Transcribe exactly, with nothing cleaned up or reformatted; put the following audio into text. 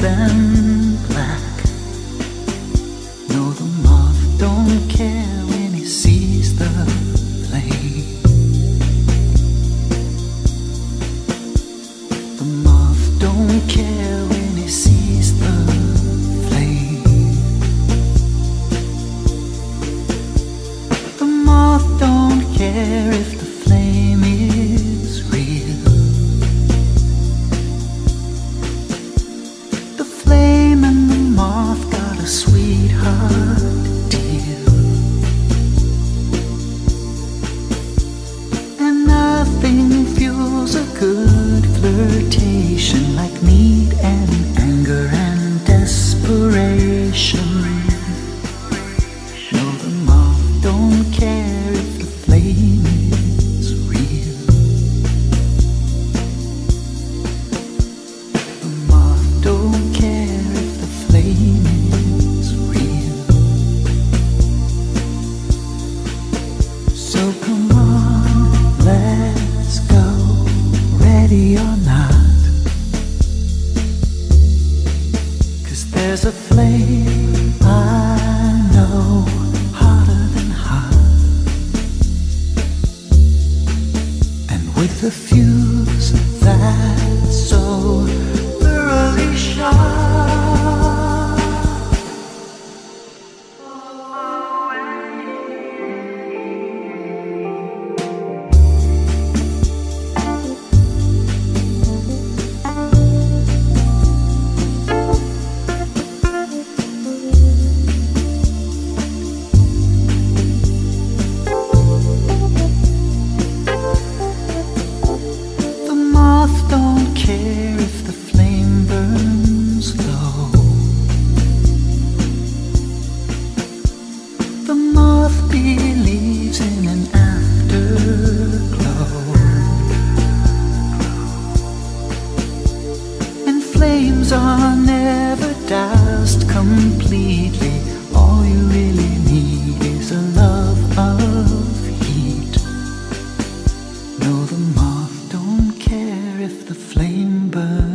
than black. No, the moth don't care when he sees the flame. The moth don't care when he sees the flame. The moth don't care if the flame is real. The flame and the moth got a sweetheart deal, and nothing fuels a good flirtation like need and anger and desperation. No, the moth don't care if the flame is real. The moth don't care if the flame is real. So come on, let's go, ready or not. 'Cause there's a flame I know, hotter than hot, and with a fuse that's so thoroughly shot. The moth don't care if the flame burns low. The moth believes in an afterglow, and flames are never doused completely. All you really need is a love of heat. No, the moth don't care if the flame burns.